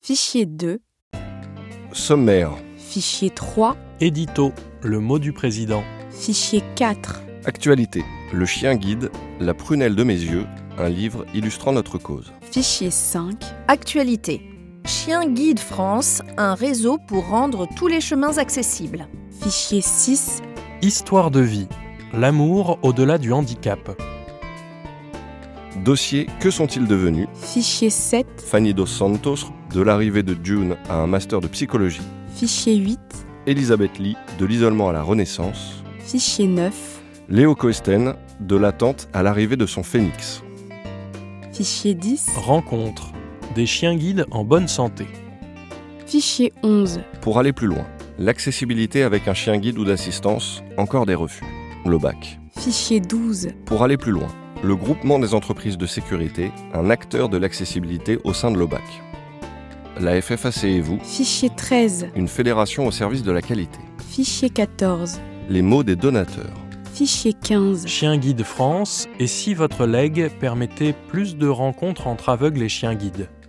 Fichier 2, Sommaire. fichier 3, Édito, le mot du président. fichier 4, Actualité. Le chien guide, La prunelle de mes yeux, un livre illustrant notre cause. fichier 5, Actualité. Chien Guide France, un réseau pour rendre tous les chemins accessibles. fichier 6, Histoire de vie, l'amour au-delà du handicap. Dossier Que sont-ils devenus? fichier 7, Fanny Dos Santos, de l'arrivée de June à un master de psychologie. fichier 8, Elisabeth Lee, de l'isolement à la renaissance. fichier 9, Léo Koesten, de l'attente à l'arrivée de son phénix. fichier 10, Rencontre, des chiens guides en bonne santé. fichier 11, Pour aller plus loin, l'accessibilité avec un chien guide ou d'assistance, encore des refus. Lobac. fichier 12, Pour aller plus loin, le groupement des entreprises de sécurité, un acteur de l'accessibilité au sein de Lobac. La FFAC et vous, fichier 13, une fédération au service de la qualité. fichier 14, Les mots des donateurs. fichier 15, Chien guide France, et si votre legs permettait plus de rencontres entre aveugles et chiens guides.